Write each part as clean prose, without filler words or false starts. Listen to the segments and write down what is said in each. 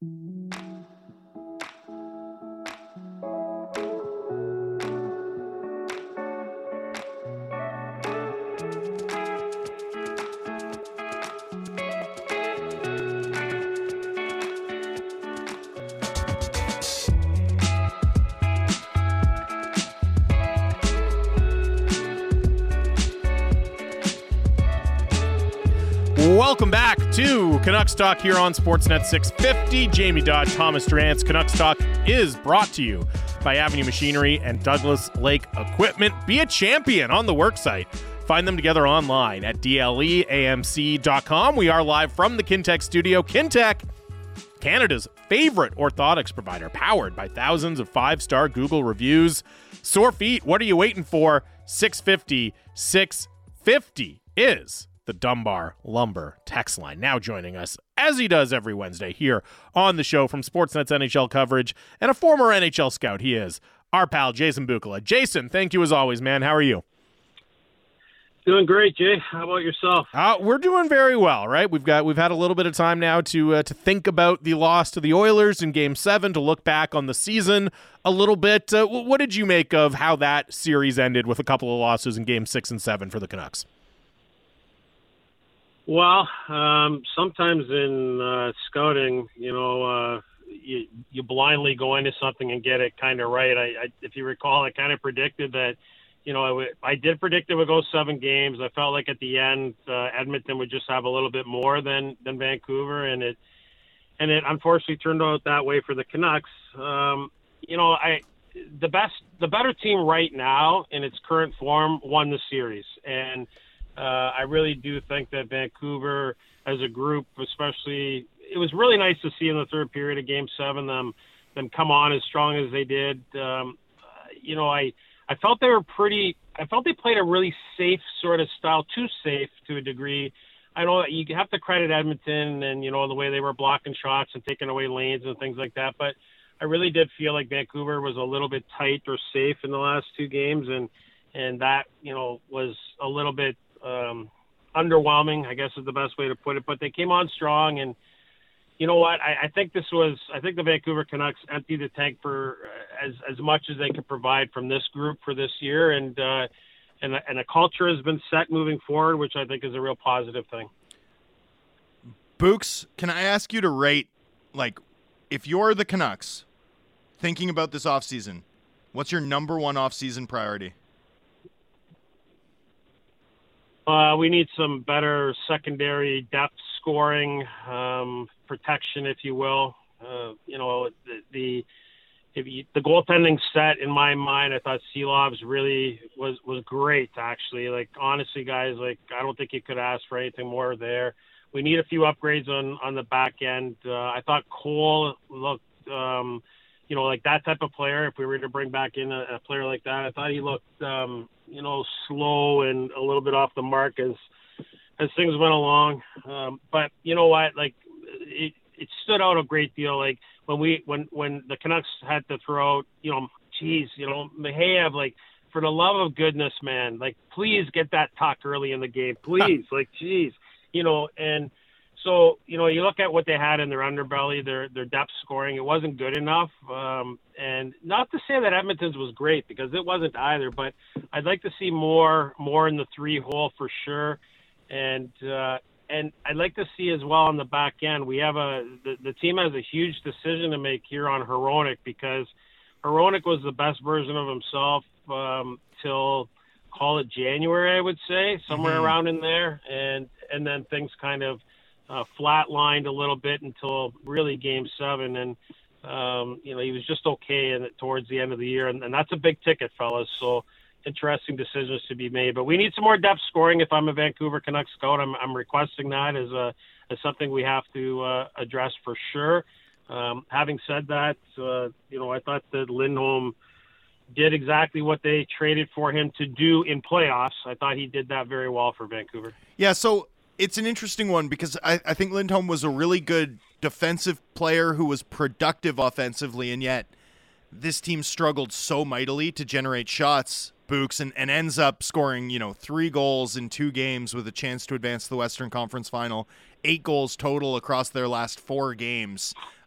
Welcome back to Canucks Talk here on Sportsnet 650. Jamie Dodd, Thomas Drance. Canucks Talk is brought to you by Avenue Machinery and Douglas Lake Equipment. Be a champion on the worksite. Find them together online at dleamc.com. We are live from the Kintec studio. Kintec, Canada's favorite orthotics provider, powered by thousands of five-star Google reviews. Sore feet, what are you waiting for? 650 is the Dunbar Lumber text line. Now joining us, as he does every Wednesday here on the show from Sportsnet's NHL coverage, and a former NHL scout, he is our pal Jason Bukala. Jason, thank you as always, man. How are you? Doing great, Jay. How about yourself? We're doing very well, right? We've had a little bit of time now to think about the loss to the Oilers in Game 7, to look back on the season a little bit. What did you make of how that series ended with a couple of losses in Game 6 and 7 for the Canucks? Well, sometimes in scouting, you blindly go into something and get it kind of right. If you recall, I kind of predicted that, I did predict it would go 7 games. I felt like at the end, Edmonton would just have a little bit more than Vancouver, and it unfortunately turned out that way for the Canucks. The better team right now in its current form won the series, and I really do think that Vancouver as a group, especially, it was really nice to see in the third period of Game 7 them come on as strong as they did. I felt they played a really safe sort of style, too safe to a degree. I know you have to credit Edmonton and, the way they were blocking shots and taking away lanes and things like that, but I really did feel like Vancouver was a little bit tight or safe in the last 2 games, and that, was a little bit underwhelming, I guess is the best way to put it. But they came on strong, and you know what? I think the Vancouver Canucks emptied the tank for as much as they could provide from this group for this year, and a culture has been set moving forward, which I think is a real positive thing. Books, can I ask you to rate, if you're the Canucks thinking about this offseason, what's your number one offseason priority? We need some better secondary depth scoring, protection, if you will. The goaltending set in my mind, I thought Seelov's really was great, actually. Honestly, guys, I don't think you could ask for anything more there. We need a few upgrades on the back end. I thought Cole looked, that type of player, if we were to bring back in a player like that, I thought he looked, slow and a little bit off the mark as things went along. But you know what? It stood out a great deal. When the Canucks had to throw out, Mikheyev, for the love of goodness, man, please get that tuck early in the game, please. And so, you look at what they had in their underbelly, their depth scoring, it wasn't good enough. And not to say that Edmonton's was great, because it wasn't either, but I'd like to see more in the 3-hole for sure. And I'd like to see as well on the back end, we have the team has a huge decision to make here on Hronek, because Hronek was the best version of himself till, call it January, I would say, somewhere around in there. And then things kind of flatlined a little bit until really Game 7. And, he was just okay towards the end of the year. And that's a big ticket, fellas. So interesting decisions to be made. But we need some more depth scoring. If I'm a Vancouver Canucks scout, I'm requesting that as something we have to address for sure. Having said that, I thought that Lindholm did exactly what they traded for him to do in playoffs. I thought he did that very well for Vancouver. Yeah, so it's an interesting one, because I think Lindholm was a really good defensive player who was productive offensively, and yet this team struggled so mightily to generate shots, Books, and ends up scoring, 3 goals in 2 games with a chance to advance to the Western Conference Final, 8 goals total across their last 4 games.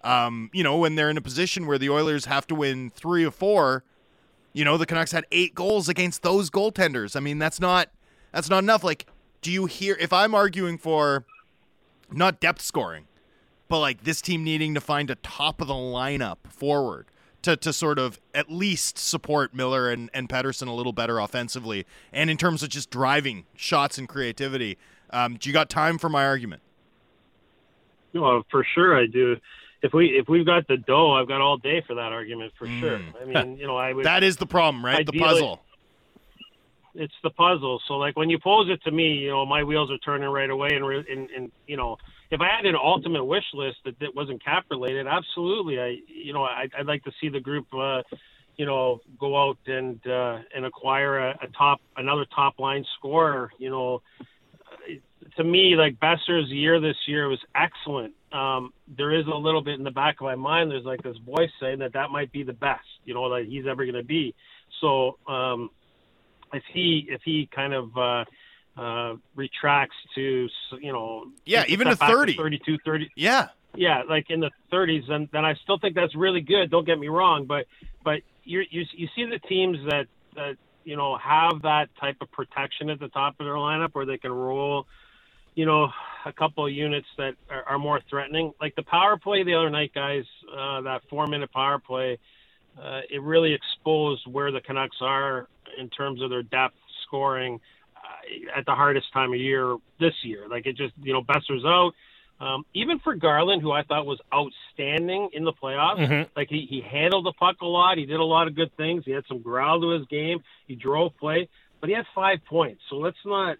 When they're in a position where the Oilers have to win 3 or 4, the Canucks had 8 goals against those goaltenders. I mean, that's not enough. Like, do you hear, if I'm arguing for not depth scoring, but like this team needing to find a top of the lineup forward to sort of at least support Miller and Pettersson a little better offensively, and in terms of just driving shots and creativity, do you got time for my argument? Well, for sure I do. If we've got the dough, I've got all day for that argument for sure. I mean, I would. That is the problem, right? Ideally, the puzzle. It's the puzzle. So, like, when you pose it to me, my wheels are turning right away. And if I had an ultimate wish list that wasn't cap related, absolutely, I'd like to see the group, go out and acquire another top line scorer. To me, like, Besser's year this year was excellent. There is a little bit in the back of my mind. There's like this voice saying that might be the best, that he's ever going to be. So if he kind of retracts to, even to 30, 32, 30, yeah, like in the 30s, then I still think that's really good. Don't get me wrong, but you see the teams that have that type of protection at the top of their lineup where they can roll, a couple of units that are more threatening. Like the power play the other night, guys, that 4-minute power play, it really exposed where the Canucks are in terms of their depth scoring at the hardest time of year this year. Like, it just, Besser's out. Even for Garland, who I thought was outstanding in the playoffs, like he handled the puck a lot. He did a lot of good things. He had some growl to his game. He drove play, but he had 5 points. So let's not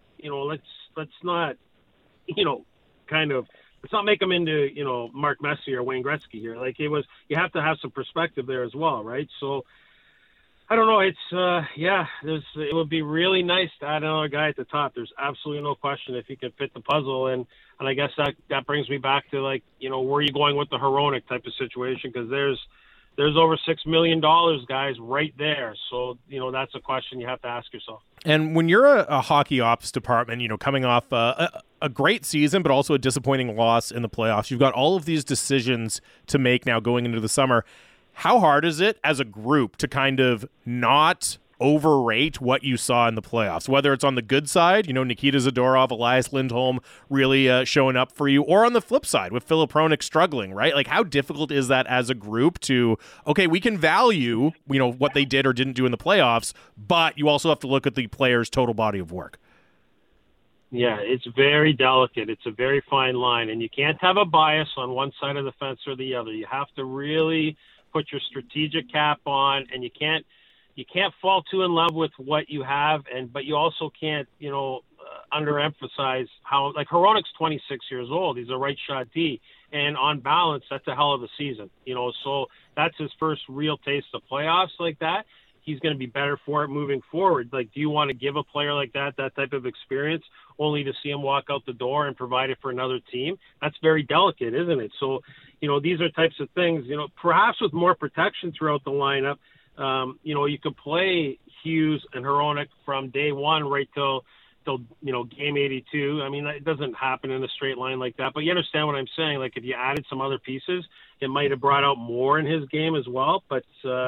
make him into, Mark Messier or Wayne Gretzky here. Like, you have to have some perspective there as well, right? So I don't know. It's, it would be really nice to add another guy at the top. There's absolutely no question if he can fit the puzzle. And I guess that brings me back to, like, where are you going with the Hronek type of situation? Because there's over $6 million, guys, right there. So, that's a question you have to ask yourself. And when you're a hockey ops department, coming off a great season, but also a disappointing loss in the playoffs, you've got all of these decisions to make now going into the summer. How hard is it as a group to kind of not overrate what you saw in the playoffs, whether it's on the good side, Nikita Zadorov, Elias Lindholm really showing up for you, or on the flip side with Filip Hronek struggling, right? Like, how difficult is that as a group to, okay, we can value, what they did or didn't do in the playoffs, but you also have to look at the player's total body of work. Yeah, it's very delicate. It's a very fine line, and you can't have a bias on one side of the fence or the other. You have to really put your strategic cap on, and you can't fall too in love with what you have, but you also can't, underemphasize how, like, Hronek's 26 years old. He's a right shot D, and on balance, that's a hell of a season. So that's his first real taste of playoffs like that. He's going to be better for it moving forward. Like, do you want to give a player like that type of experience only to see him walk out the door and provide it for another team? That's very delicate, isn't it? So, these are types of things, perhaps with more protection throughout the lineup. You could play Hughes and Hronek from day one right till game 82. I mean, it doesn't happen in a straight line like that, but you understand what I'm saying. Like, if you added some other pieces, it might have brought out more in his game as well. But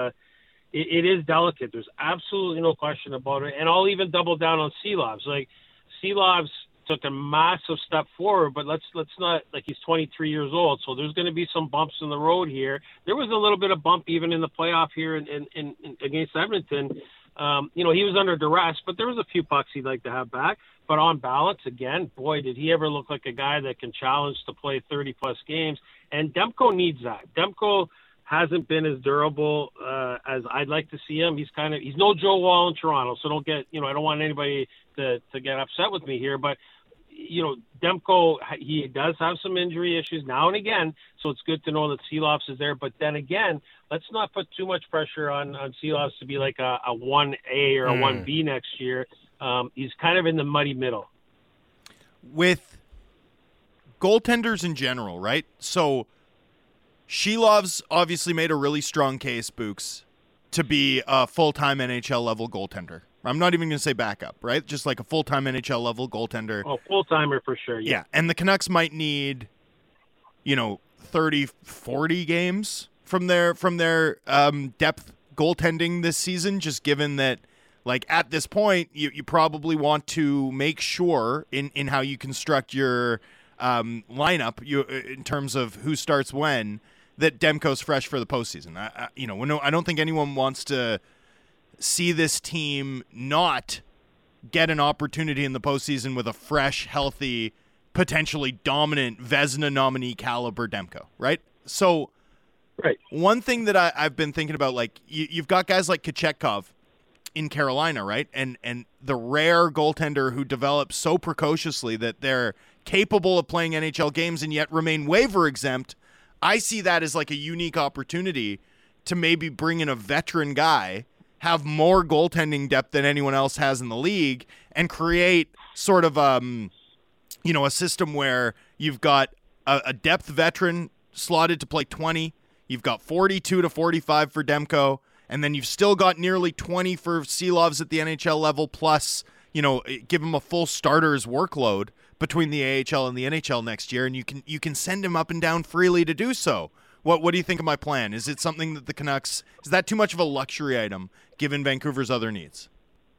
it is delicate. There's absolutely no question about it. And I'll even double down on Silovs. Like, Silovs took a massive step forward, but let's not, like, he's 23 years old, so there's going to be some bumps in the road here. There was a little bit of bump even in the playoff here in against Edmonton. He was under duress, but there was a few pucks he'd like to have back. But on balance, again, boy, did he ever look like a guy that can challenge to play 30-plus games. And Demko needs that. Demko hasn't been as durable as I'd like to see him. He's no Joe Wall in Toronto, so don't get, I don't want anybody to get upset with me here, but Demko, he does have some injury issues now and again, so it's good to know that Silovs is there. But then again, let's not put too much pressure on Silovs to be like a 1A or a 1B next year. He's kind of in the muddy middle. With goaltenders in general, right? So Silovs obviously made a really strong case, Books, to be a full-time NHL level goaltender. I'm not even going to say backup, right? Just like a full-time NHL level goaltender. Oh, full-timer for sure. Yeah. And the Canucks might need, 30, 40 games from their depth goaltending this season, just given that, like, at this point, you probably want to make sure in how you construct your lineup, in terms of who starts when, that Demko's fresh for the postseason. I don't think anyone wants to see this team not get an opportunity in the postseason with a fresh, healthy, potentially dominant Vezina nominee caliber Demko, right? So, right. One thing that I've been thinking about, like, you've got guys like Kochetkov in Carolina, right? And the rare goaltender who develops so precociously that they're capable of playing NHL games and yet remain waiver exempt. I see that as like a unique opportunity to maybe bring in a veteran guy, have more goaltending depth than anyone else has in the league, and create sort of a system where you've got a depth veteran slotted to play 20, you've got 42 to 45 for Demko, and then you've still got nearly 20 for Silovs at the NHL level, plus, give him a full starter's workload between the AHL and the NHL next year, and you can send him up and down freely to do so. What do you think of my plan? Is it something that the Canucks, is that too much of a luxury item given Vancouver's other needs?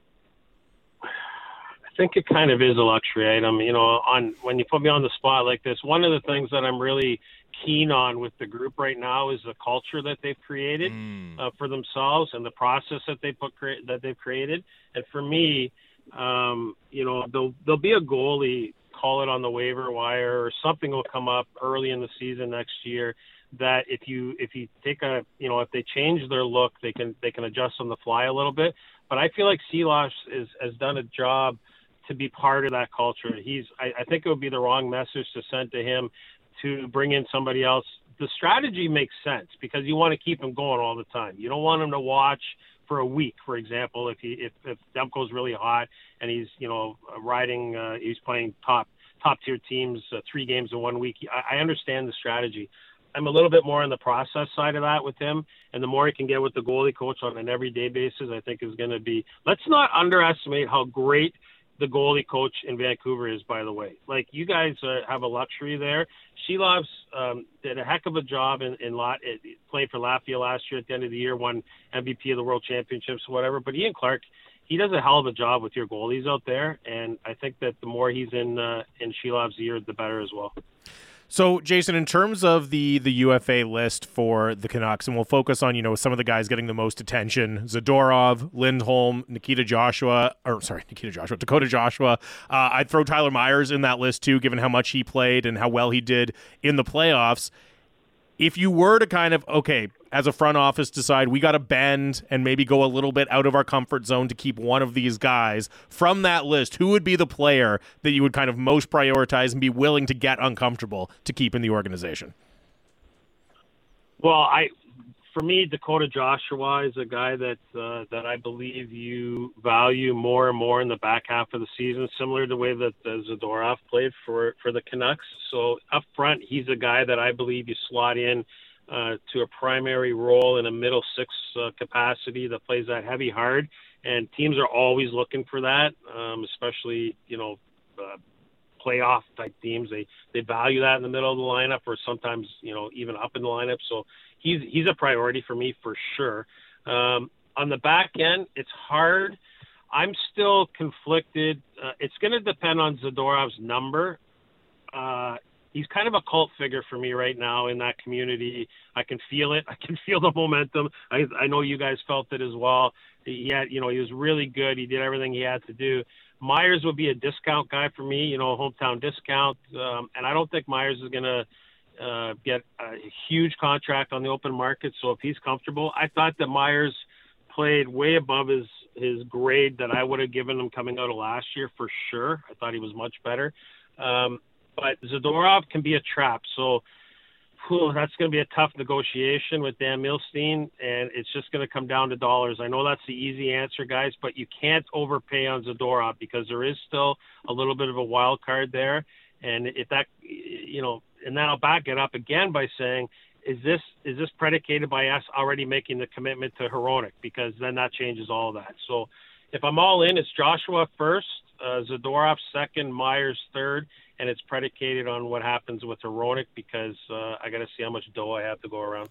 I think it kind of is a luxury item. When you put me on the spot like this, one of the things that I'm really keen on with the group right now is the culture that they've created for themselves and the process that they've created. And for me, there'll be a goalie, call it on the waiver wire, or something will come up early in the season next year that if you take if they change their look, they can adjust on the fly a little bit. But I feel like Silovs has done a job to be part of that culture. I think it would be the wrong message to send to him to bring in somebody else. The strategy makes sense because you want to keep him going all the time. You don't want him to watch for a week, for example, if Demko's really hot and he's riding, he's playing top tier teams 3 games in 1 week. I understand the strategy. I'm a little bit more on the process side of that with him, and the more he can get with the goalie coach on an everyday basis, I think is going to be. Let's not underestimate how great the goalie coach in Vancouver is, by the way. Like, you guys have a luxury there. Silovs did a heck of a job in playing for Latvia last year at the end of the year, won MVP of the World Championships, whatever. But Ian Clark, he does a hell of a job with your goalies out there, and I think that the more he's in Silovs' ear, the better as well. So, Jason, in terms of the UFA list for the Canucks, and we'll focus on, some of the guys getting the most attention, Zadorov, Lindholm, Dakota Joshua. I'd throw Tyler Myers in that list too, given how much he played and how well he did in the playoffs. If you were to kind of, as a front office, decide we got to bend and maybe go a little bit out of our comfort zone to keep one of these guys from that list, who would be the player that you would kind of most prioritize and be willing to get uncomfortable to keep in the organization? Well, for me, Dakota Joshua is a guy that I believe you value more and more in the back half of the season, similar to the way that Zadorov played for the Canucks. So up front, he's a guy that I believe you slot in to a primary role in a middle six capacity that plays that heavy hard. And teams are always looking for that, especially, playoff type teams. They value that in the middle of the lineup, or sometimes, even up in the lineup. So he's a priority for me for sure. On the back end, it's hard. I'm still conflicted. It's going to depend on Zadorov's number. He's kind of a cult figure for me right now in that community. I can feel it. I can feel the momentum. I know you guys felt it as well. He was really good. He did everything he had to do. Myers would be a discount guy for me, hometown discount. And I don't think Myers is going to get a huge contract on the open market. So if he's comfortable, I thought that Myers played way above his grade that I would have given him coming out of last year for sure. I thought he was much better. But Zadorov can be a trap. So that's going to be a tough negotiation with Dan Milstein, and it's just going to come down to dollars. I know that's the easy answer, guys, but you can't overpay on Zadorov because there is still a little bit of a wild card there. And if that, and then I'll back it up again by saying, is this predicated by us already making the commitment to Hronek? Because then that changes all of that. So if I'm all in, it's Joshua first, Zadorov second, Myers third, and it's predicated on what happens with Hronek because I got to see how much dough I have to go around.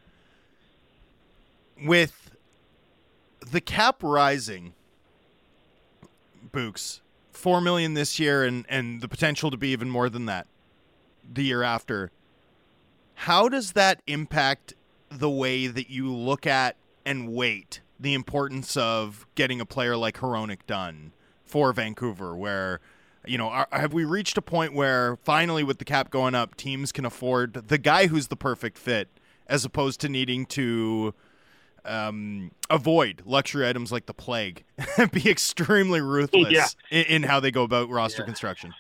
With the cap rising, Books, $4 million this year and the potential to be even more than that the year after, how does that impact the way that you look at and weight the importance of getting a player like Hronek done for Vancouver, where, you know, have we reached a point where finally with the cap going up, teams can afford the guy who's the perfect fit as opposed to needing to avoid luxury items like the plague, be extremely ruthless in how they go about roster construction?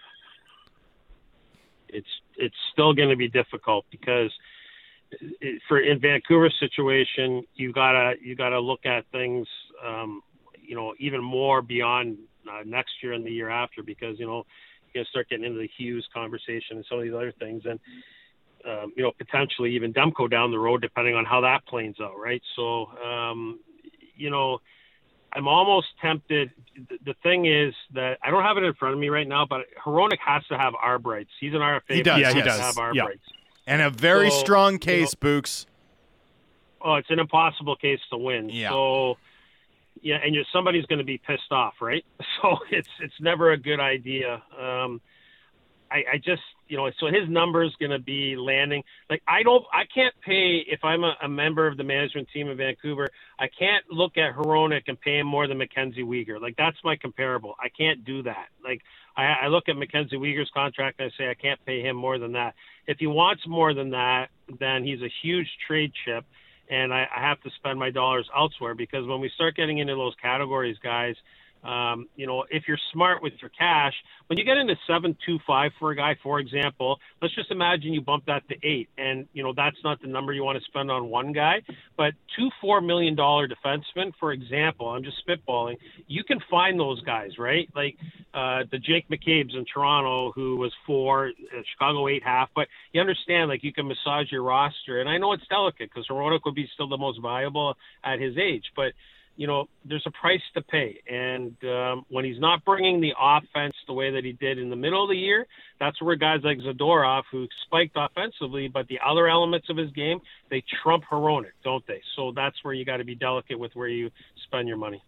It's still going to be difficult because in Vancouver's situation, you gotta look at things, even more beyond next year and the year after, because you're going to start getting into the Hughes conversation and some of these other things, and potentially even Demko down the road, depending on how that plays out, right? So, I'm almost tempted. The thing is that I don't have it in front of me right now, but Hronek has to have arb rights. He's an RFA. He does. Yeah, he has does. to have arb rights. And a very strong case, Books. Oh, it's an impossible case to win. Yeah. So, and somebody's going to be pissed off, right? So it's never a good idea. I just, so his number is going to be landing. Like, I can't pay, if I'm a member of the management team in Vancouver, I can't look at Hronek and pay him more than Mackenzie Weegar. Like, that's my comparable. I can't do that. Like, I look at Mackenzie Weegar's contract and I say I can't pay him more than that. If he wants more than that, then he's a huge trade chip, and I have to spend my dollars elsewhere, because when we start getting into those categories, guys, if you're smart with your cash, when you get into 7.25 for a guy, for example, let's just imagine you bump that to 8, and that's not the number you want to spend on one guy, but two $4 million defensemen, for example, I'm just spitballing, you can find those guys, right? Like the Jake McCabe's in Toronto, who was 4, Chicago 8.5, but you understand, like, you can massage your roster, and I know it's delicate because Hronek would be still the most valuable at his age, but there's a price to pay. And when he's not bringing the offense the way that he did in the middle of the year, that's where guys like Zadorov, who spiked offensively, but the other elements of his game, they trump Hronek, don't they? So that's where you got to be delicate with where you spend your money.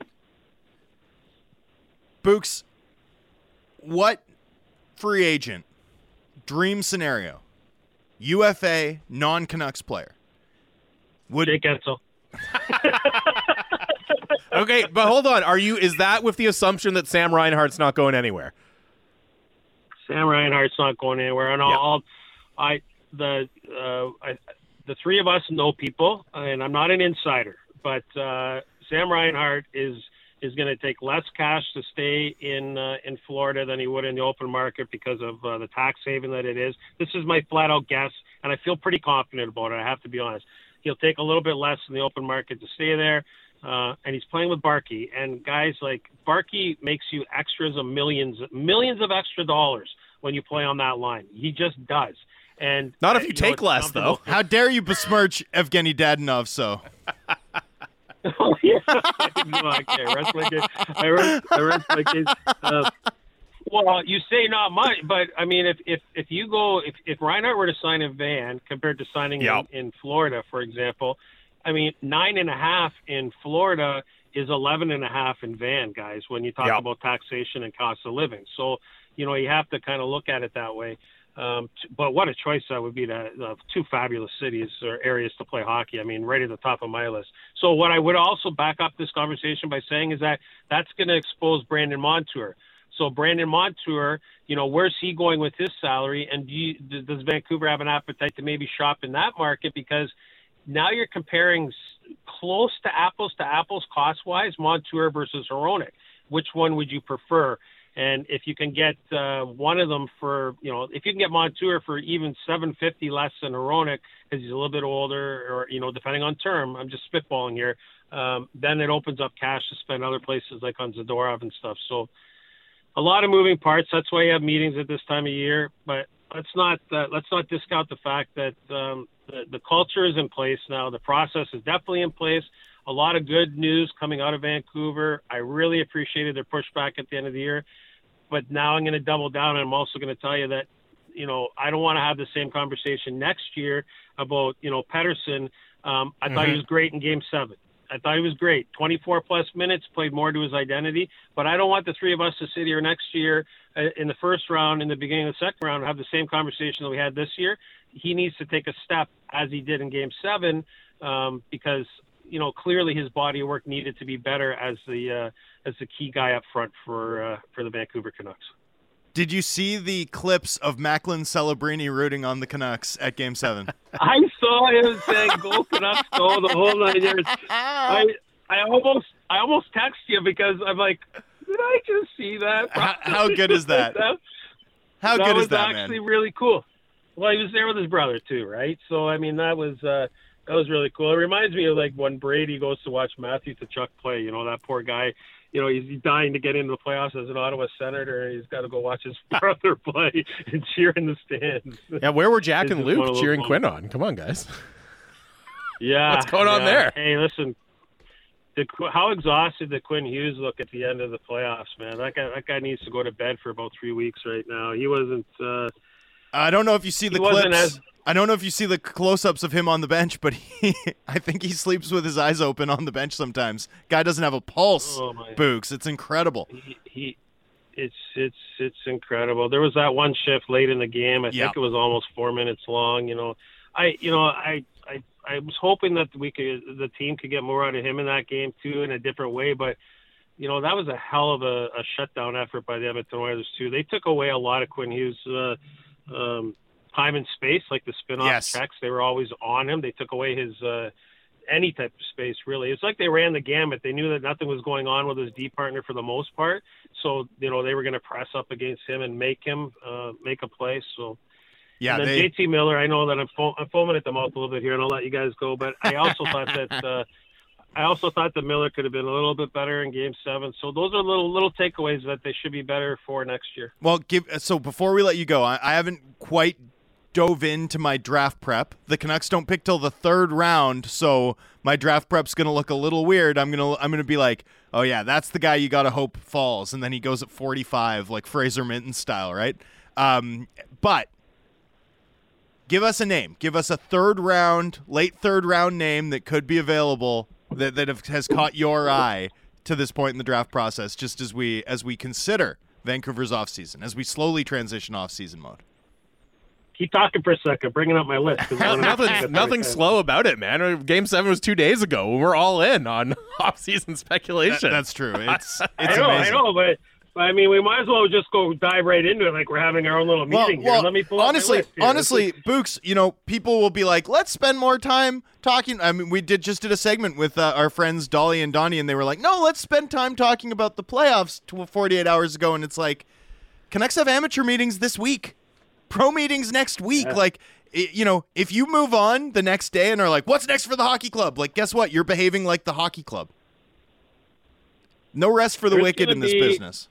Books, what free agent, dream scenario, UFA, non-Canucks player would... Jake Etzel. Okay, but hold on. Is that with the assumption that Sam Reinhart's not going anywhere? Sam Reinhart's not going anywhere. And the three of us know people, and I'm not an insider, but Sam Reinhart is going to take less cash to stay in Florida than he would in the open market because of the tax haven that it is. This is my flat out guess, and I feel pretty confident about it, I have to be honest. He'll take a little bit less in the open market to stay there. And he's playing with Barkey, and guys, like, Barkey makes you extras of millions of extra dollars when you play on that line. He just does. And not if you take less, though. How dare you besmirch Evgeny Dadonov? So. Oh yeah, no, I can't. I rest my case. Well, you say not much, but I mean, if Reinhart were to sign in Van compared to signing in Florida, for example. I mean, 9.5 in Florida is 11.5 in Van, guys, when you talk about taxation and cost of living. So, you have to kind of look at it that way. But what a choice that would be to two fabulous cities or areas to play hockey. I mean, right at the top of my list. So what I would also back up this conversation by saying is that's going to expose Brandon Montour. So Brandon Montour, where's he going with his salary? And does Vancouver have an appetite to maybe shop in that market? Because now you're comparing close to apples cost-wise, Montour versus Hronek. Which one would you prefer? And if you can get one of them for, if you can get Montour for even $750 less than Hronek because he's a little bit older, or depending on term, I'm just spitballing here. Then it opens up cash to spend other places like on Zadorov and stuff. So a lot of moving parts. That's why you have meetings at this time of year. But let's not discount the fact that the culture is in place now. The process is definitely in place. A lot of good news coming out of Vancouver. I really appreciated their pushback at the end of the year. But now I'm going to double down, and I'm also going to tell you that, I don't want to have the same conversation next year about, Pettersson. I thought he was great in Game 7. I thought he was great. 24-plus minutes, played more to his identity. But I don't want the three of us to sit here next year in the first round, in the beginning of the second round, and have the same conversation that we had this year. He needs to take a step, as he did in Game 7, because, clearly his body of work needed to be better as the key guy up front for the Vancouver Canucks. Did you see the clips of Macklin Celebrini rooting on the Canucks at Game 7? I saw him saying, "Go Canucks, go," the whole 9 years. I almost text you because I'm like, did I just see that? How good is that? How good is that, man? That was actually really cool. Well, he was there with his brother too, right? So I mean, that was really cool. It reminds me of like when Brady goes to watch Matthew Tkachuk play. That poor guy. He's dying to get into the playoffs as an Ottawa Senator, and he's got to go watch his brother play and cheer in the stands. Yeah, where were Jack and Luke cheering Quinn on? Come on, guys. Yeah. What's going on there? Hey, listen, how exhausted did Quinn Hughes look at the end of the playoffs, man? That guy needs to go to bed for about 3 weeks right now. He wasn't I don't know if you see the clips. I don't know if you see the close-ups of him on the bench, but I think he sleeps with his eyes open on the bench sometimes. Guy doesn't have a pulse, Books. It's incredible. It's incredible. There was that one shift late in the game. I think it was almost 4 minutes long. I was hoping that the team could get more out of him in that game too, in a different way. But that was a hell of a shutdown effort by the Edmonton Oilers too. They took away a lot of Quinn Hughes' time and space, like the spin-off checks. They were always on him. They took away his any type of space, really. It's like they ran the gamut. They knew that nothing was going on with his D partner for the most part. So, they were going to press up against him and make him make a play. So, yeah. And then JT Miller, I know that I'm foaming at the mouth a little bit here, and I'll let you guys go. But I also thought that Miller could have been a little bit better in Game 7. So those are little takeaways that they should be better for next year. Well, so before we let you go, I haven't quite dove into my draft prep. The Canucks don't pick till the 3rd round, so my draft prep's going to look a little weird. I'm going to be like, "Oh yeah, that's the guy you got to hope falls." And then he goes at 45 like Fraser Minton style, right? But give us a name. Give us a late third round name that could be available that has caught your eye to this point in the draft process, just as we consider Vancouver's offseason, as we slowly transition offseason mode. Keep talking for a second, bringing up my list. Nothing slow about it, man. Game 7 was 2 days ago. We're all in on off-season speculation. That's true. It's I know, but I mean, we might as well just go dive right into it, like we're having our own little meeting here. Let me pull up my list here. Honestly, Books, people will be like, "Let's spend more time talking." I mean, we just did a segment with our friends Dolly and Donnie, and they were like, "No, let's spend time talking about the playoffs 48 hours ago." And it's like, Canucks have amateur meetings this week. Pro meetings next week. Yeah. Like, if you move on the next day and are like, "What's next for the hockey club?" Like, guess what? You're behaving like the hockey club. No rest for the wicked in this business.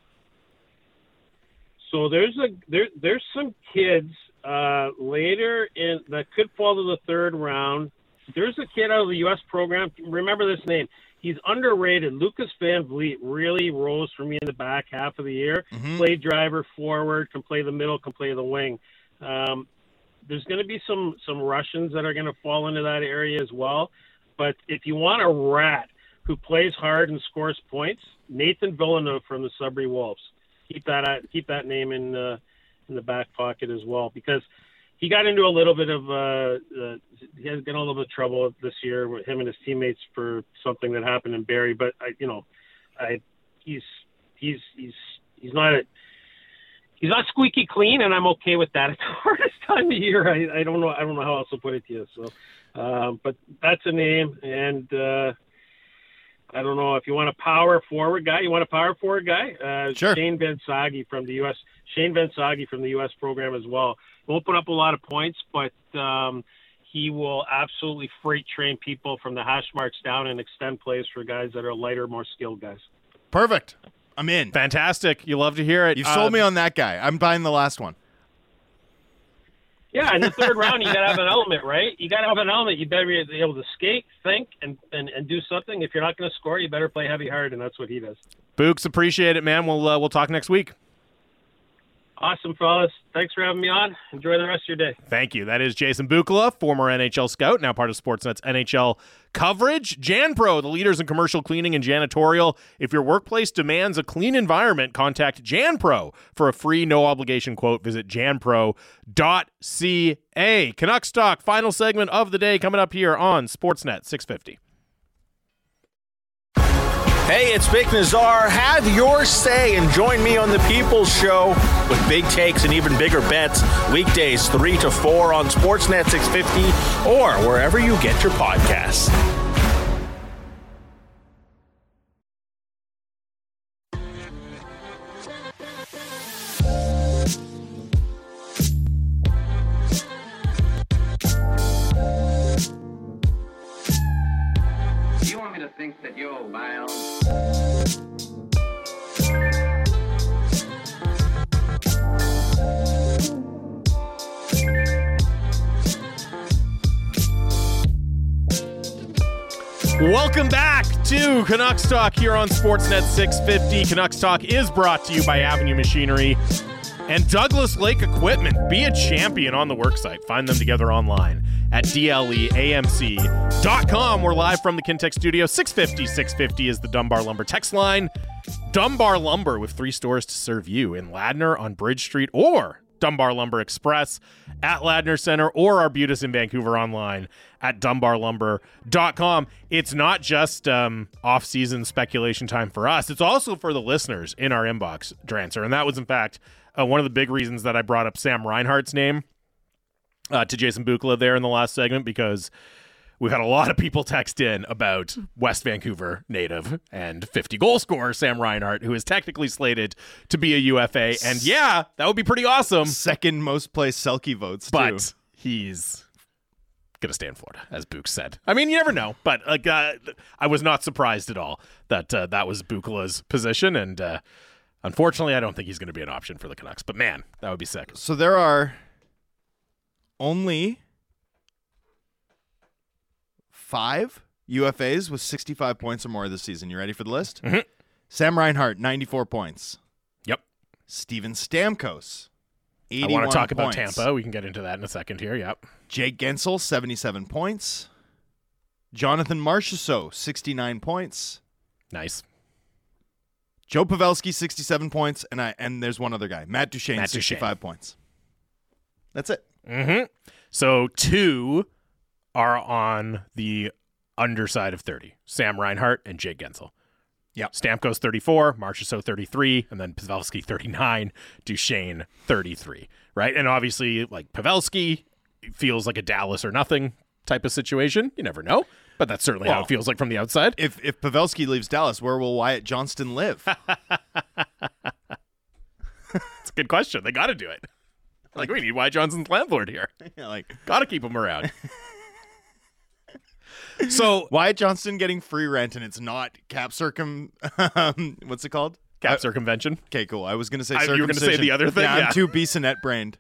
So there's some kids later in that could fall to the 3rd round. There's a kid out of the U.S. program. Remember this name. He's underrated. Lucas Van Vliet really rose for me in the back half of the year. Mm-hmm. Played driver, forward, can play the middle, can play the wing. There's going to be some Russians that are going to fall into that area as well. But if you want a rat who plays hard and scores points, Nathan Villeneuve from the Sudbury Wolves. Keep that name in the back pocket as well, because he got into a little bit of he has got a little bit of trouble this year with him and his teammates for something that happened in Barrie. But he's not squeaky clean, and I'm okay with that. It's the hardest time of year. I don't know how else to put it to you. So, but that's a name, and I don't know if you want a power forward guy. Sure. Shane Van-Sage from the U.S. program as well. Won't put up a lot of points, but he will absolutely freight train people from the hash marks down and extend plays for guys that are lighter, more skilled guys. Perfect. I'm in. Fantastic. You love to hear it. You've sold me on that guy. I'm buying the last one. Yeah, in the 3rd round, you got to have an element, right? You got to have an element. You better be able to skate, think, and do something. If you're not going to score, you better play heavy hard, and that's what he does. Books, appreciate it, man. We'll talk next week. Awesome, fellas. Thanks for having me on. Enjoy the rest of your day. Thank you. That is Jason Bukala, former NHL scout, now part of Sportsnet's NHL coverage. JanPro, the leaders in commercial cleaning and janitorial. If your workplace demands a clean environment, contact JanPro for a free, no-obligation quote. Visit janpro.ca. Canucks Talk, final segment of the day coming up here on Sportsnet 650. Hey, it's Vic Nazar. Have your say and join me on the People's Show with big takes and even bigger bets. Weekdays 3 to 4 on Sportsnet 650 or wherever you get your podcasts. You want me to think that you're wild? Welcome back to Canucks Talk here on Sportsnet 650. Canucks Talk is brought to you by Avenue Machinery and Douglas Lake Equipment. Be a champion on the worksite. Find them together online at dleamc.com. We're live from the Kintec studio. 650 is the Dunbar Lumber text line. Dunbar Lumber with 3 stores to serve you in Ladner on Bridge Street or Dunbar Lumber Express at Ladner Center or Arbutus in Vancouver online at dunbarlumber.com. It's not just off-season speculation time for us. It's also for the listeners in our inbox, Drancer. And that was, in fact, one of the big reasons that I brought up Sam Reinhart's name to Jason Bukala there in the last segment, because we've had a lot of people text in about West Vancouver native and 50-goal scorer Sam Reinhart, who is technically slated to be a UFA. And yeah, that would be pretty awesome. Second most placed Selke votes, but too. He's going to stay in Florida, as Book said. I mean, you never know, but I was not surprised at all that that was Bukala's position. And unfortunately, I don't think he's going to be an option for the Canucks. But man, that would be sick. So there are only 5 UFAs with 65 points or more this season. You ready for the list? Mm-hmm. Sam Reinhart, 94 points. Yep. Steven Stamkos, 81 I want to talk points. about Tampa. We can get into that in a second here. Yep. Jake Gensel, 77 points. Jonathan Marchessault, 69 points. Nice. Joe Pavelski, 67 points. And there's one other guy, Matt Duchene, 65 points. That's it. Mm-hmm. So 2 are on the underside of 30. Sam Reinhart and Jake Gensel. Yep. Stamkos 34, Marchessault 33, and then Pavelski 39, Duchene 33, right? And obviously, like, Pavelski feels like a Dallas or nothing type of situation. You never know, but that's certainly how it feels like from the outside. If Pavelski leaves Dallas, where will Wyatt Johnston live? It's a good question. They got to do it. Like, we need Wyatt Johnston's landlord here. Yeah, like, got to keep him around. So Wyatt Johnston getting free rent, and it's not cap what's it called? Cap circumvention. Okay, cool. I was going to say circumcision. You were going to say the other thing? Yeah, I'm too Bissonnette brained.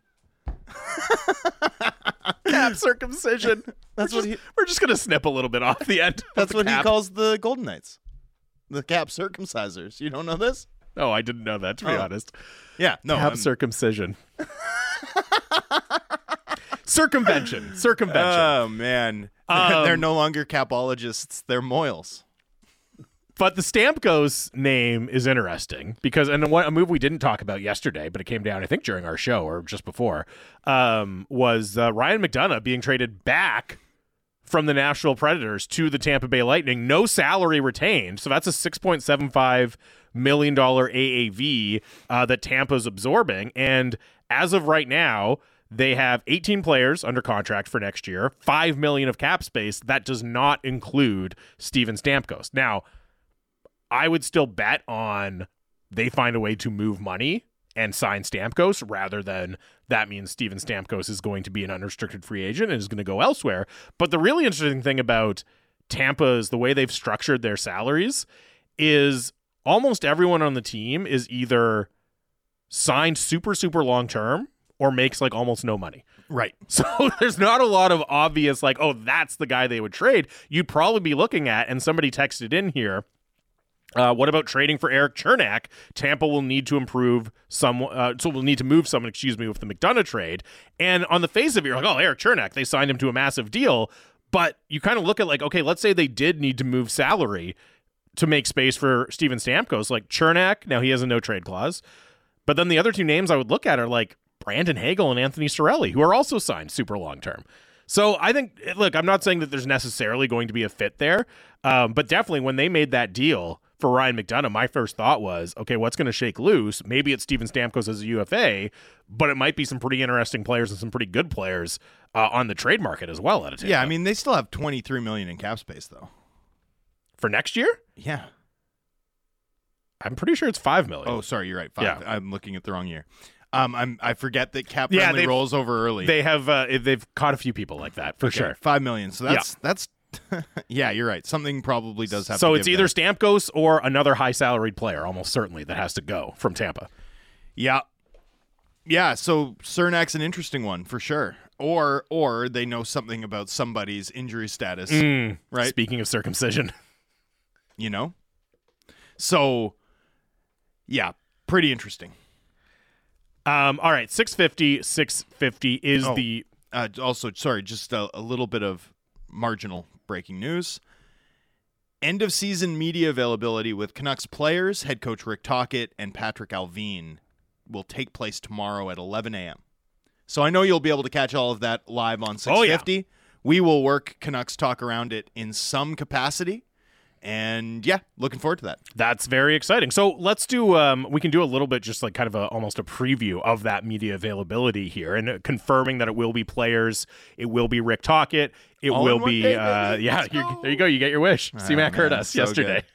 Cap circumcision. We're just going to snip a little bit off the end. That's what he calls the Golden Knights. The cap circumcisers. You don't know this? Oh, I didn't know that, to be honest. Yeah, no. Cap circumcision. Circumvention. Oh, man. They're no longer capologists. They're Moyles. But the Stamkos name is interesting because, and a move we didn't talk about yesterday, but it came down, I think, during our show or just before, was Ryan McDonagh being traded back from the Nashville Predators to the Tampa Bay Lightning. No salary retained. So that's a $6.75 million AAV that Tampa's absorbing. And as of right now, they have 18 players under contract for next year, $5 million of cap space. That does not include Steven Stamkos. Now, I would still bet on they find a way to move money and sign Stamkos rather than that means Steven Stamkos is going to be an unrestricted free agent and is going to go elsewhere. But the really interesting thing about Tampa is the way they've structured their salaries is almost everyone on the team is either signed super, super long-term or makes like almost no money. Right. So there's not a lot of obvious like, oh, that's the guy they would trade. You'd probably be looking at, and somebody texted in here, What about trading for Eric Chernak? Tampa will need to improve we'll need to move someone, with the McDonough trade. And on the face of it, you're like, oh, Eric Chernak, they signed him to a massive deal. But you kind of look at like, okay, let's say they did need to move salary to make space for Steven Stamkos. Like Chernak, now he has a no-trade clause. But then the other two names I would look at are like Brandon Hagel and Anthony Cirelli, who are also signed super long-term. So I think, look, I'm not saying that there's necessarily going to be a fit there, but definitely when they made that deal for Ryan McDonough, my first thought was, okay, what's going to shake loose? Maybe it's Steven Stamkos as a UFA, but it might be some pretty interesting players and some pretty good players on the trade market as well. Yeah, I mean, they still have $23 million in cap space, though. For next year? Yeah. I'm pretty sure it's $5 million. Oh, sorry, you're right. 5. Yeah. I'm looking at the wrong year. I forget that cap friendly rolls over early. They've caught a few people like that for sure. $5 million. So that's yeah, you're right. Something probably does have. So to it's either Stamkos or another high salaried player, almost certainly, that has to go from Tampa. Yeah. So Cernak's an interesting one for sure. Or they know something about somebody's injury status, right? Speaking of circumcision, So yeah, pretty interesting. All right, 650 is the... Also, sorry, just a little bit of marginal breaking news. End-of-season media availability with Canucks players, head coach Rick Tocchet, and Patrick Allvin will take place tomorrow at 11 a.m. So I know you'll be able to catch all of that live on 650. Yeah. We will work Canucks Talk around it in some capacity. And yeah, looking forward to that. That's very exciting. So let's do, we can do a little bit just like kind of almost a preview of that media availability here and confirming that it will be players. It will be Rick Tocchet. It all will in one be, day, there you go. You get your wish. C-Mac heard us yesterday.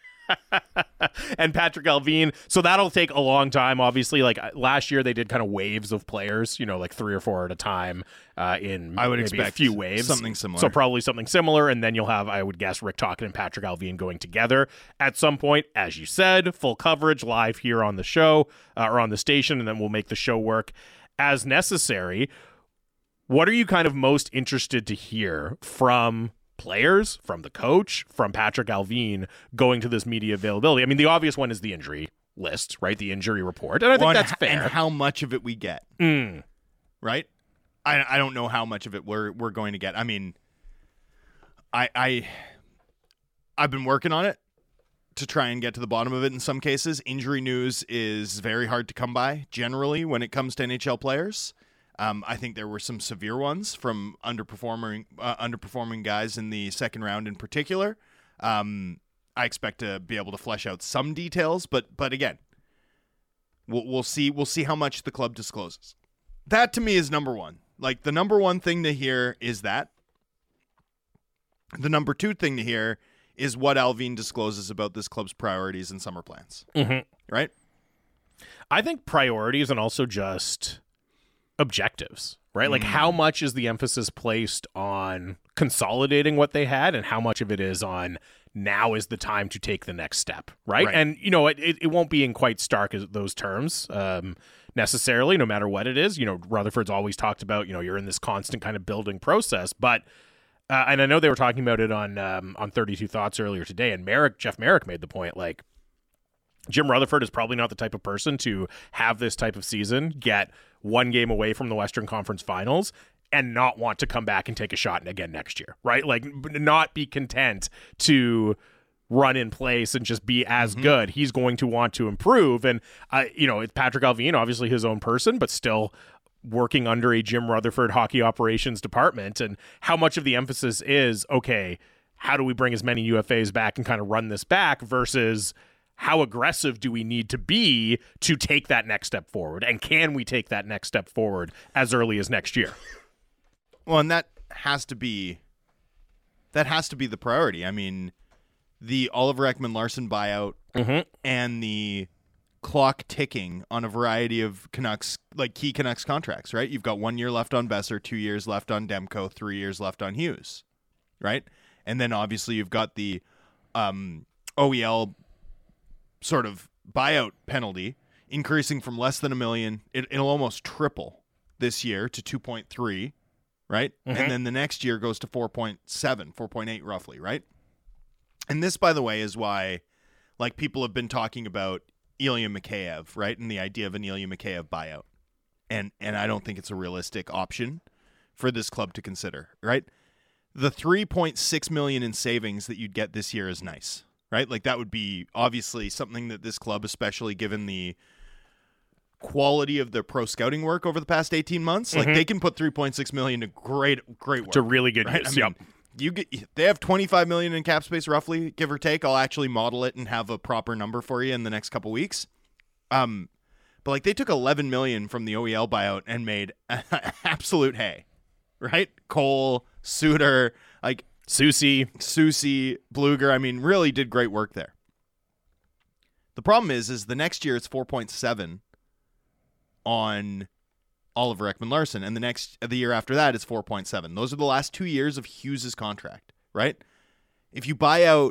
And Patrick Allvin. So that'll take a long time. Obviously, like last year, they did kind of waves of players, like 3 or 4 at a time in I would maybe expect a few waves. Something similar. So probably something similar. And then you'll have, I would guess, Rick Tocchet and Patrick Allvin going together at some point. As you said, full coverage live here on the show or on the station. And then we'll make the show work as necessary. What are you kind of most interested to hear from players, from the coach, from Patrick Allvin going to this media availability? I mean, the obvious one is the injury list, right? The injury report. And I think that's fair. And how much of it we get. Right? I don't know how much of it we're going to get. I mean, I've been working on it to try and get to the bottom of it in some cases. Injury news is very hard to come by, generally, when it comes to NHL players. I think there were some severe ones from underperforming guys in the second round in particular. I expect to be able to flesh out some details, but again, we'll see how much the club discloses. That to me is number one. Like the number one thing to hear is that. The number two thing to hear is what Allvin discloses about this club's priorities and summer plans. Right? I think priorities and also just objectives, right? Like how much is the emphasis placed on consolidating what they had and how much of it is on now is the time to take the next step, right? And, it won't be in quite stark as those terms necessarily, no matter what it is. Rutherford's always talked about, you're in this constant kind of building process, but and I know they were talking about it on 32 Thoughts earlier today, and Jeff Merrick made the point, like, Jim Rutherford is probably not the type of person to have this type of season, get one game away from the Western Conference Finals, and not want to come back and take a shot again next year, right? Like, not be content to run in place and just be as good. He's going to want to improve. And, it's Patrick Allvin, obviously his own person, but still working under a Jim Rutherford hockey operations department. And how much of the emphasis is, okay, how do we bring as many UFAs back and kind of run this back versus how aggressive do we need to be to take that next step forward? And can we take that next step forward as early as next year? Well, and that has to be the priority. I mean, the Oliver Ekman-Larsson buyout and the clock ticking on a variety of key Canucks contracts, right? You've got 1 year left on Besser, 2 years left on Demko, 3 years left on Hughes, right? And then obviously you've got the OEL sort of buyout penalty increasing from less than $1 million. It'll almost triple this year to 2.3, right? And then the next year goes to 4.7, 4.8 roughly, right? And this, by the way, is why like people have been talking about Ilya Mikheyev, right? And the idea of an Ilya Mikheyev buyout. And I don't think it's a realistic option for this club to consider, right? The $3.6 million in savings that you'd get this year is nice, right? Like that would be obviously something that this club, especially given the quality of their pro scouting work over the past 18 months, like they can put $3.6 million to great work. It's a really good right? use. I mean, they have $25 million in cap space, roughly, give or take. I'll actually model it and have a proper number for you in the next couple weeks. But like they took $11 million from the OEL buyout and made absolute hay, right? Cole, Suter, like Soucy, Bluger. I mean, really did great work there. The problem is the next year it's 4.7 on Oliver Ekman-Larsson, and the year after that is 4.7. Those are the last 2 years of Hughes' contract, right? If you buy out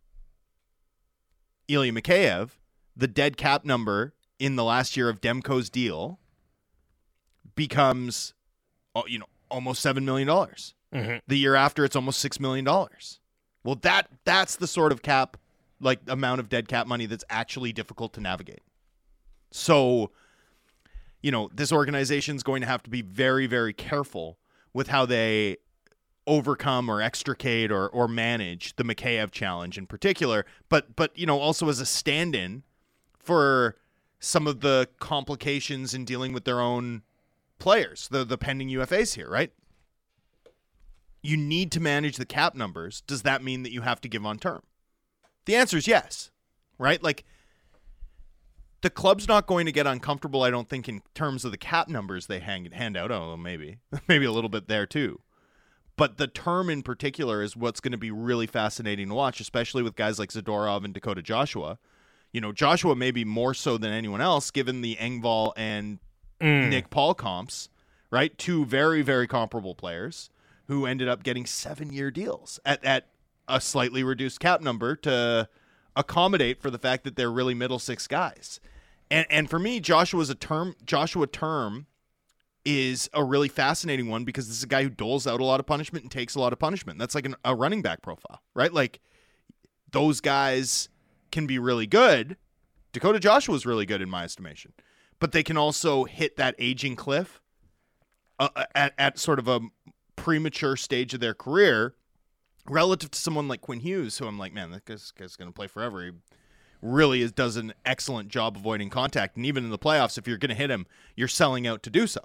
Ilya Mikheyev, the dead cap number in the last year of Demko's deal becomes, almost $7 million. The year after, it's almost $6 million. Well, that's the sort of cap, like amount of dead cap money that's actually difficult to navigate. So, this organization's going to have to be very, very careful with how they overcome or extricate or manage the Mikheyev challenge in particular, but also as a stand-in for some of the complications in dealing with their own players, the pending UFAs here, right? You need to manage the cap numbers. Does that mean that you have to give on term? The answer is yes, right? Like, the club's not going to get uncomfortable, I don't think, in terms of the cap numbers they hand out. Oh, maybe a little bit there too. But the term in particular is what's going to be really fascinating to watch, especially with guys like Zadorov and Dakota Joshua. Joshua maybe more so than anyone else, given the Engvall and Nick Paul comps, right? Two very, very comparable players who ended up getting 7-year deals at a slightly reduced cap number to accommodate for the fact that they're really middle six guys. And for me, Joshua term is a really fascinating one because this is a guy who doles out a lot of punishment and takes a lot of punishment. That's like a running back profile, right? Like those guys can be really good. Dakota Joshua is really good in my estimation, but they can also hit that aging cliff at sort of a premature stage of their career relative to someone like Quinn Hughes, who I'm like, man, that guy's going to play forever. He really does an excellent job avoiding contact. And even in the playoffs, if you're going to hit him, you're selling out to do so.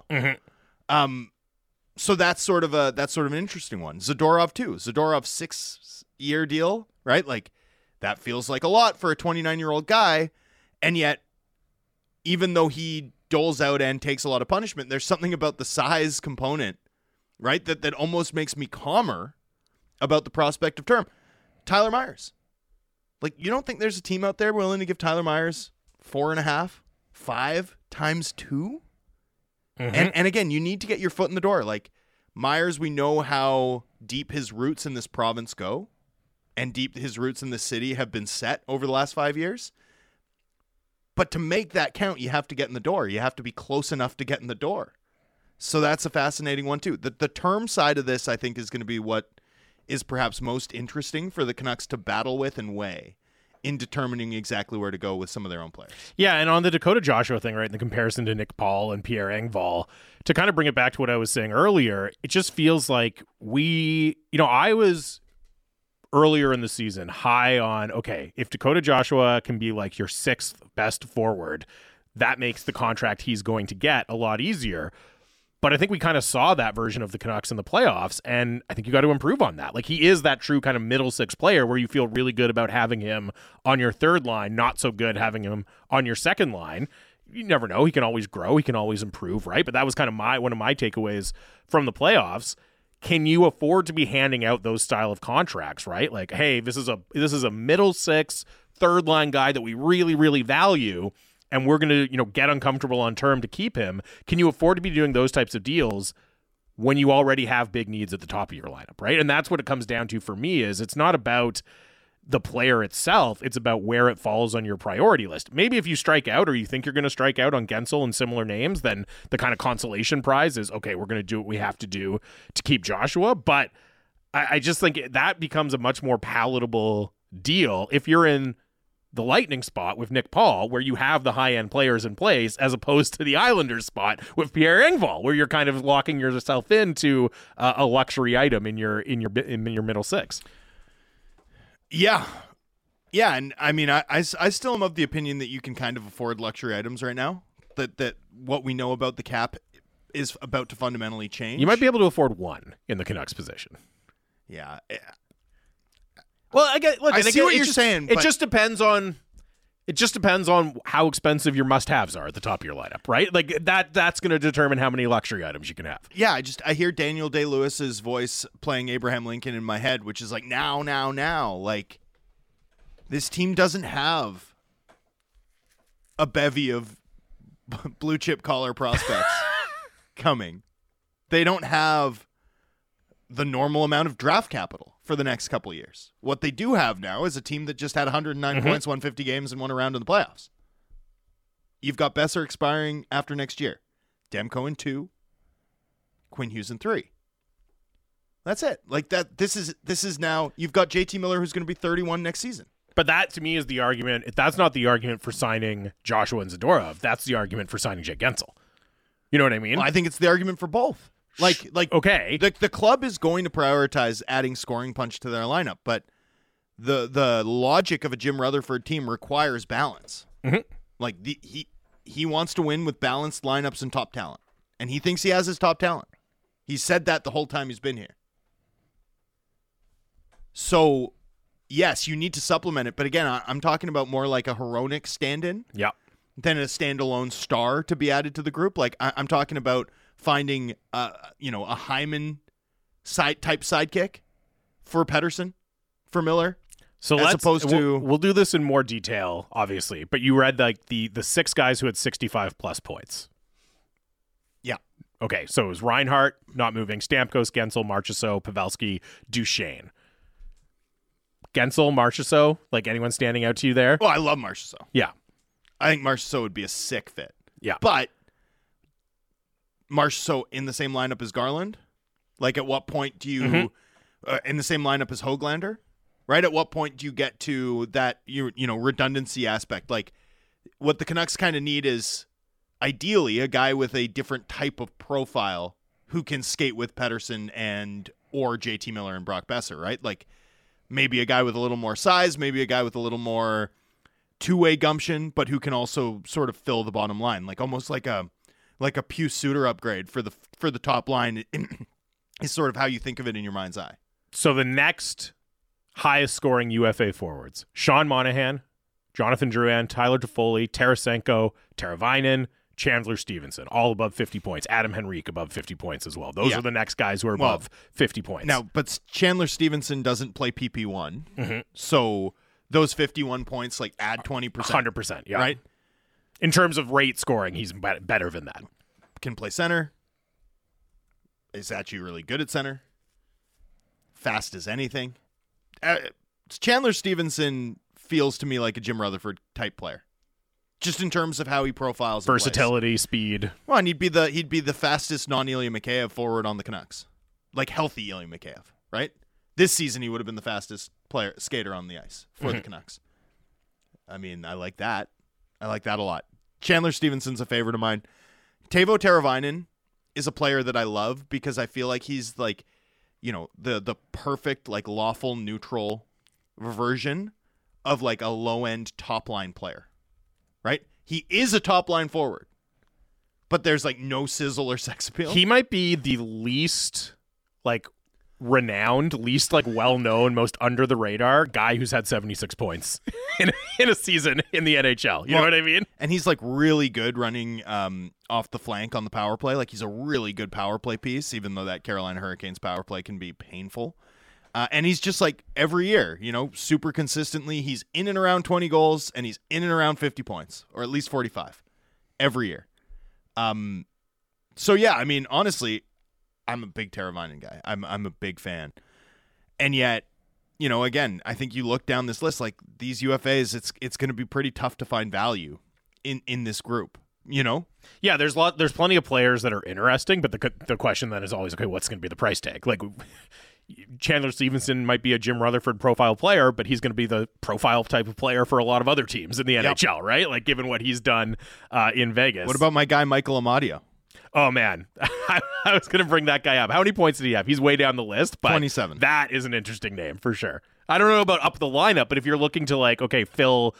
So that's sort of an interesting one. Zadorov too. Zadorov 6-year deal, right? Like that feels like a lot for a 29-year-old guy. And yet, even though he doles out and takes a lot of punishment, there's something about the size component, right? That almost makes me calmer about the prospect of term. Tyler Myers. Like, you don't think there's a team out there willing to give Tyler Myers 4.5, 5 times 2? And again, you need to get your foot in the door. Like, Myers, we know how deep his roots in this province go, and deep his roots in the city have been set over the last 5 years. But to make that count, you have to get in the door. You have to be close enough to get in the door. So that's a fascinating one, too. The term side of this, I think, is going to be what is perhaps most interesting for the Canucks to battle with and weigh in determining exactly where to go with some of their own players. Yeah, and on the Dakota Joshua thing, right, in the comparison to Nick Paul and Pierre Engvall, to kind of bring it back to what I was saying earlier, it just feels like I was earlier in the season high on, okay, if Dakota Joshua can be like your 6th best forward, that makes the contract he's going to get a lot easier. But I think we kind of saw that version of the Canucks in the playoffs, and I think you got to improve on that. Like, he is that true kind of middle six player where you feel really good about having him on your third line, not so good having him on your second line. You never know. He can always grow. He can always improve, right? But that was kind of one of my takeaways from the playoffs. Can you afford to be handing out those style of contracts, right? Like, hey, this is a middle six, third line guy that we really, really value, and we're going to, get uncomfortable on term to keep him. Can you afford to be doing those types of deals when you already have big needs at the top of your lineup, right? And that's what it comes down to for me is it's not about the player itself. It's about where it falls on your priority list. Maybe if you strike out or you think you're going to strike out on Gensel and similar names, then the kind of consolation prize is, okay, we're going to do what we have to do to keep Joshua. But I just think that becomes a much more palatable deal if you're in the Lightning spot with Nick Paul, where you have the high-end players in place, as opposed to the Islanders spot with Pierre Engvall, where you're kind of locking yourself into a luxury item in your middle six. Yeah, and I mean, I still am of the opinion that you can kind of afford luxury items right now. That what we know about the cap is about to fundamentally change. You might be able to afford one in the Canucks position. Yeah. Well, I see what you're saying. It just depends on how expensive your must-haves are at the top of your lineup, right? Like that's going to determine how many luxury items you can have. Yeah, I hear Daniel Day-Lewis's voice playing Abraham Lincoln in my head, which is like now. Like this team doesn't have a bevy of blue chip collar prospects coming. They don't have the normal amount of draft capital for the next couple of years. What they do have now is a team that just had 109 points, won 50 games, and won a round in the playoffs. You've got Besser expiring after next year. Demko in 2, Quinn Hughes in 3. That's it. Like that. This is now. You've got JT Miller, who's going to be 31 next season. But that, to me, is the argument. That's not the argument for signing Joshua and Zadorov. That's the argument for signing Jake Gensel. You know what I mean? Well, I think it's the argument for both. Like okay, the club is going to prioritize adding scoring punch to their lineup, but the logic of a Jim Rutherford team requires balance. Mm-hmm. Like he wants to win with balanced lineups and top talent, and he thinks he has his top talent. He's said that the whole time he's been here. So, yes, you need to supplement it, but again, I'm talking about more like a Hronek stand-in, than a standalone star to be added to the group. Like I'm talking about finding a Hyman type sidekick for Pettersson, for Miller. So as opposed to we'll do this in more detail, obviously. But you read like the 6 guys who had 65 plus points. Yeah. Okay, so it was Reinhart not moving, Stamkos, Gensel, Marchessault, Pavelski, Duchesne. Gensel, Marchessault, like anyone standing out to you there? Well, I love Marchessault. Yeah. I think Marchessault would be a sick fit. Yeah. But Marchessault in the same lineup as Garland? Like, at what point do you in the same lineup as Höglander? Right? At what point do you get to that redundancy aspect? Like, what the Canucks kind of need is ideally a guy with a different type of profile who can skate with Pettersson or JT Miller and Brock Besser, right? Like, maybe a guy with a little more size, maybe a guy with a little more two-way gumption, but who can also sort of fill the bottom line, like almost like a Pius Suter upgrade for the top line is sort of how you think of it in your mind's eye. So the next highest scoring UFA forwards: Sean Monahan, Jonathan Drouin, Tyler Toffoli, Tarasenko, Teravainen, Chandler Stevenson, all above 50 points. Adam Henrique above 50 points as well. Those are the next guys who are above 50 points. Now, but Chandler Stevenson doesn't play PP1, so those 51 points like add 20%. 100%, yeah. Right? In terms of rate scoring, he's better than that. Can play center. Is actually really good at center. Fast as anything. Chandler Stevenson feels to me like a Jim Rutherford type player. Just in terms of how he profiles versatility, speed. Well, and he'd be the fastest non-Ilya Mikheyev forward on the Canucks. Like healthy Ilya Mikheyev, right? This season he would have been the fastest skater on the ice for the Canucks. I mean, I like that. I like that a lot. Chandler Stevenson's a favorite of mine. Teuvo Teravainen is a player that I love because I feel like he's like, the perfect like lawful neutral version of like a low-end top-line player. Right? He is a top-line forward, but there's like no sizzle or sex appeal. He might be the least like renowned, least like well-known, most under the radar guy who's had 76 points in a season in the NHL. You know what I mean? And he's like really good running off the flank on the power play. Like he's a really good power play piece, even though that Carolina Hurricanes power play can be painful. And he's just like every year, super consistently, he's in and around 20 goals and he's in and around 50 points, or at least 45 every year. So yeah, I mean, honestly, I'm a big Teravainen guy. I'm a big fan. And yet, again, I think you look down this list, like these UFAs, it's going to be pretty tough to find value in this group, Yeah, there's plenty of players that are interesting, but the question then is always, okay, what's going to be the price tag? Like, Chandler Stevenson might be a Jim Rutherford profile player, but he's going to be the profile type of player for a lot of other teams in the NHL, right? Like, given what he's done in Vegas. What about my guy, Michael Amadio? Oh, man. I was going to bring that guy up. How many points did he have? He's way down the list, but 27. That is an interesting name for sure. I don't know about up the lineup, but if you're looking to, like, okay, fill,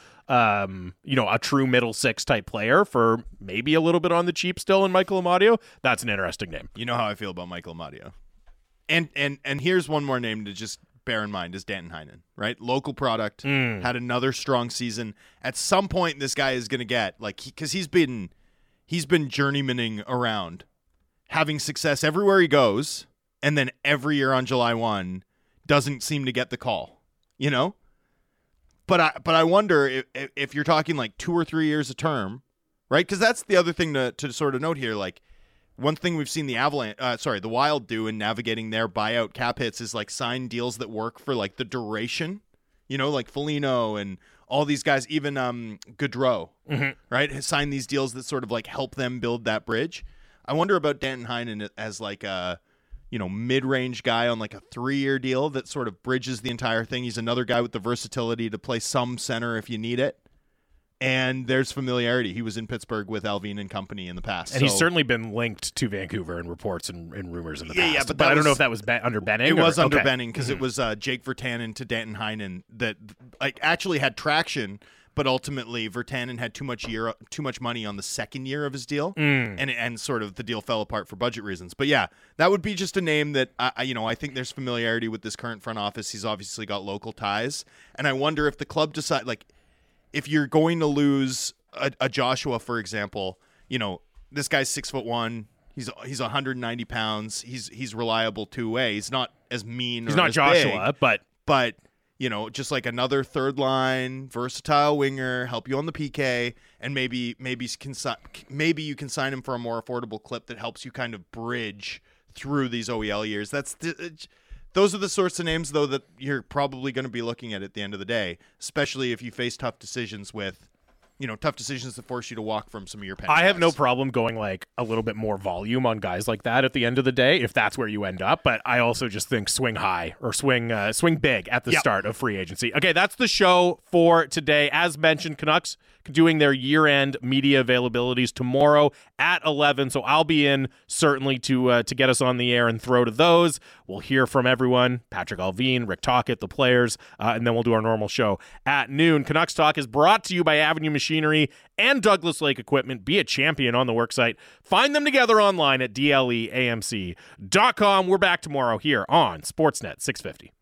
a true middle six type player for maybe a little bit on the cheap still in Michael Amadio, that's an interesting name. You know how I feel about Michael Amadio. And here's one more name to just bear in mind is Danton Heinen, right? Local product, had another strong season. At some point, this guy is going to get, like, because he's been journeymaning around, having success everywhere he goes, and then every year on July 1 doesn't seem to get the call, you know? But I wonder if you're talking like 2 or 3 years a term, right? Because that's the other thing to sort of note here. Like, one thing we've seen the Wild do in navigating their buyout cap hits is like sign deals that work for like the duration, you know, like Foligno and all these guys, even Gaudreau, right? Sign these deals that sort of like help them build that bridge. I wonder about Danton Heinen as like a, mid-range guy on like a 3-year deal that sort of bridges the entire thing. He's another guy with the versatility to play some center if you need it. And there's familiarity. He was in Pittsburgh with Alvin and company in the past. And he's certainly been linked to Vancouver in reports and rumors in the past. Yeah, but I don't know if that was under Benning. It was under Benning because it was Jake Virtanen to Danton Heinen that like actually had traction, but ultimately Virtanen had too much money on the second year of his deal, and sort of the deal fell apart for budget reasons. But yeah, that would be just a name that I think there's familiarity with this current front office. He's obviously got local ties, and I wonder if the club decide like, if you're going to lose a Joshua, for example, this guy's 6'1", he's 190 pounds, he's reliable two-way. He's not as mean. He's not Joshua, big, but just like another third line, versatile winger, help you on the PK, and maybe you can sign him for a more affordable clip that helps you kind of bridge through these OEL years. Those are the sorts of names, though, that you're probably going to be looking at the end of the day, especially if you face tough decisions that force you to walk from some of your past. I have no problem going like a little bit more volume on guys like that at the end of the day, if that's where you end up. But I also just think swing high or swing big at the start of free agency. Okay, that's the show for today. As mentioned, Canucks doing their year-end media availabilities tomorrow at 11. So I'll be in certainly to get us on the air and throw to those. We'll hear from everyone, Patrick Alvin, Rick Tocchet, the players, and then we'll do our normal show at noon. Canucks Talk is brought to you by Avenue Machinery and Douglas Lake Equipment. Be a champion on the worksite. Find them together online at dleamc.com. We're back tomorrow here on Sportsnet 650.